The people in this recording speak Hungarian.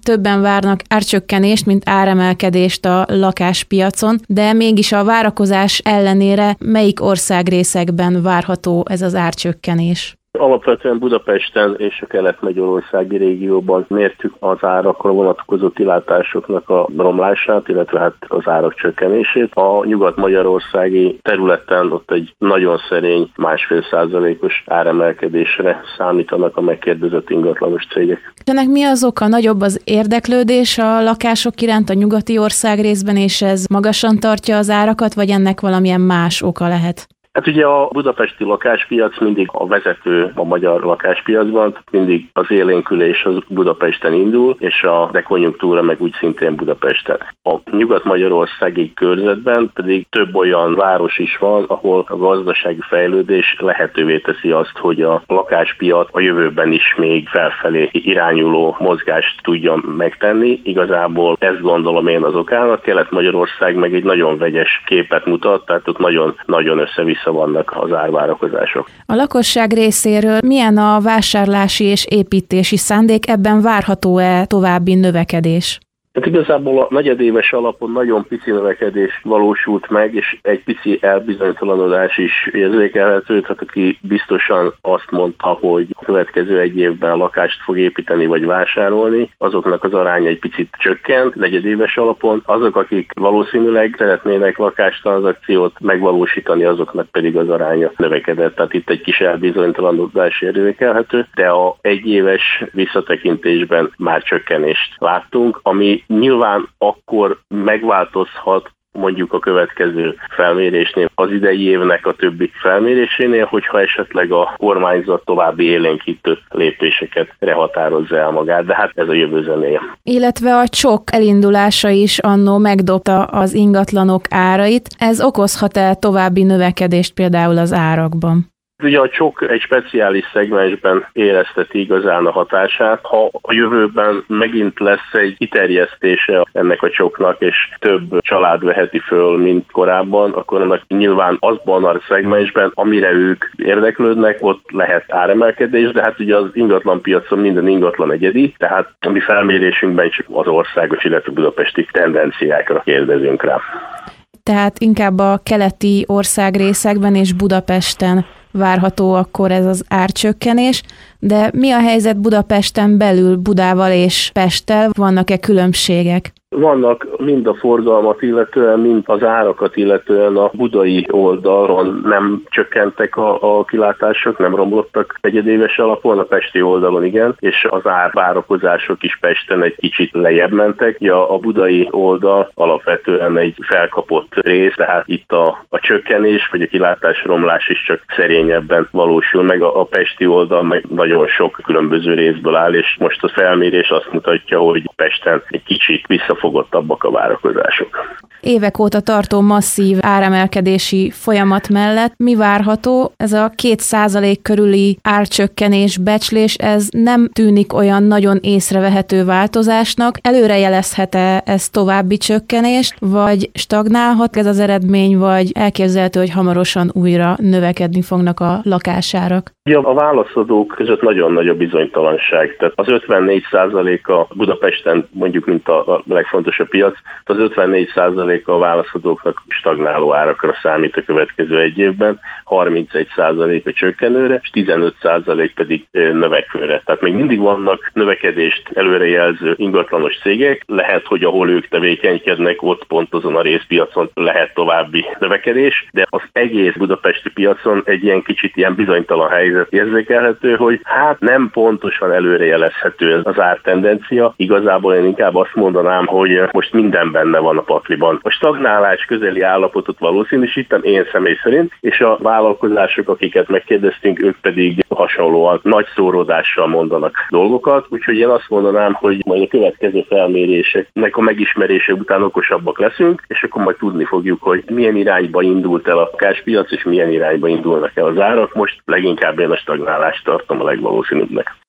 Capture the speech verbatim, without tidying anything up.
többen várnak árcsökkenést, mint áremelkedést a lakáspiacon, de mégis a várakozás ellenére melyik országrészekben várható ez az árcsökkenés? Alapvetően Budapesten és a kelet-magyarországi régióban mértük az árakra vonatkozó kilátásoknak a romlását, illetve hát az árak csökkenését. A nyugat-magyarországi területen ott egy nagyon szerény másfél százalékos áremelkedésre számítanak a megkérdezett ingatlanos cégek. Ennek mi az oka? Nagyobb az érdeklődés a lakások iránt a nyugati országrészben, és ez magasan tartja az árakat, vagy ennek valamilyen más oka lehet? Hát ugye a budapesti lakáspiac mindig a vezető a magyar lakáspiacban, mindig az élénkülés az Budapesten indul, és a dekonjunktúra meg úgy szintén Budapesten. A nyugat-magyarországi körzetben pedig több olyan város is van, ahol a gazdasági fejlődés lehetővé teszi azt, hogy a lakáspiac a jövőben is még felfelé irányuló mozgást tudja megtenni. Igazából ezt gondolom én az okának. Kelet-Magyarország meg egy nagyon vegyes képet mutat, tehát ott nagyon-nagyon össze-vissza vannak az árvárakozások. A lakosság részéről milyen a vásárlási és építési szándék, ebben várható-e további növekedés? Hát igazából a negyedéves alapon nagyon pici növekedés valósult meg, és egy pici elbizonytalanodás is érzékelhető, tehát aki biztosan azt mondta, hogy a következő egy évben lakást fog építeni vagy vásárolni, azoknak az aránya egy picit csökkent negyedéves alapon, azok, akik valószínűleg szeretnének lakástranzakciót megvalósítani, azoknak pedig az aránya növekedett, tehát itt egy kis elbizonytalanodás érzékelhető, de a egyéves visszatekintésben már csökkenést láttunk, ami nyilván akkor megváltozhat mondjuk a következő felmérésnél, az idei évnek a többi felmérésénél, hogyha esetleg a kormányzat további élénkítő lépéseket határozza el magát, de hát ez a jövő zenéje. Illetve a csok elindulása is annó megdobta az ingatlanok árait, ez okozhat-e további növekedést például az árakban? Ugye a csok egy speciális szegmensben érezteti igazán a hatását. Ha a jövőben megint lesz egy kiterjesztése ennek a csoknak, és több család veheti föl, mint korábban, akkor annak nyilván azban a szegmensben, amire ők érdeklődnek, ott lehet áremelkedés, de hát ugye az ingatlanpiacon minden ingatlan egyedi, tehát a mi felmérésünkben csak az országos, illetve budapesti tendenciákra kérdezünk rá. Tehát inkább a keleti országrészekben és Budapesten várható akkor ez az árcsökkenés, de mi a helyzet Budapesten belül, Budával és Pesttel? Vannak-e különbségek? Vannak mind a forgalmat illetően, mind az árakat illetően a budai oldalon nem csökkentek a, a kilátások, nem romlottak egyedéves alapon, a pesti oldalon igen, és az árvárakozások is Pesten egy kicsit lejjebb mentek. Ja, a budai oldal alapvetően egy felkapott rész, tehát itt a, a csökkenés vagy a kilátás romlás is csak szerényebben valósul meg, a, a pesti oldal meg nagyon sok különböző részből áll, és most a felmérés azt mutatja, hogy Pesten egy kicsit vissza fogottabbak a várakozások. Évek óta tartó masszív áremelkedési folyamat mellett mi várható? Ez a két százalék körüli árcsökkenés, becslés, ez nem tűnik olyan nagyon észrevehető változásnak. Előrejelezhet-e ez további csökkenést, vagy stagnálhat ez az eredmény, vagy elképzelhető, hogy hamarosan újra növekedni fognak a lakásárak? Ja, a válaszadók között nagyon nagy a bizonytalanság. Tehát az ötvennégy százalék a Budapesten, mondjuk mint a legfontosabb piac, az ötvennégy százalék a válaszadóknak stagnáló árakra számít a következő egy évben, harmincegy százalék a csökkenőre, és tizenöt százalék pedig növekvőre. Tehát még mindig vannak növekedést előrejelző ingatlanos cégek, lehet, hogy ahol ők tevékenykednek, ott pont azon a részpiacon lehet további növekedés, de az egész budapesti piacon egy ilyen kicsit ilyen bizonytalan helyzet érzékelhető, hogy hát nem pontosan előrejelezhető az ártendencia. Igazából én inkább azt mondanám, hogy most minden benne van a pakliban. A stagnálás közeli állapotot valószínűsítem én személy szerint, és a vállalkozások, akiket megkérdeztünk, ők pedig hasonlóan nagy szóródással mondanak dolgokat, úgyhogy én azt mondanám, hogy majd a következő felméréseknek a megismerése után okosabbak leszünk, és akkor majd tudni fogjuk, hogy milyen irányba indult el a lakáspiac, és milyen irányba indulnak el az árak. Most leginkább én a stagnálást tartom a legvalószínűbbnek.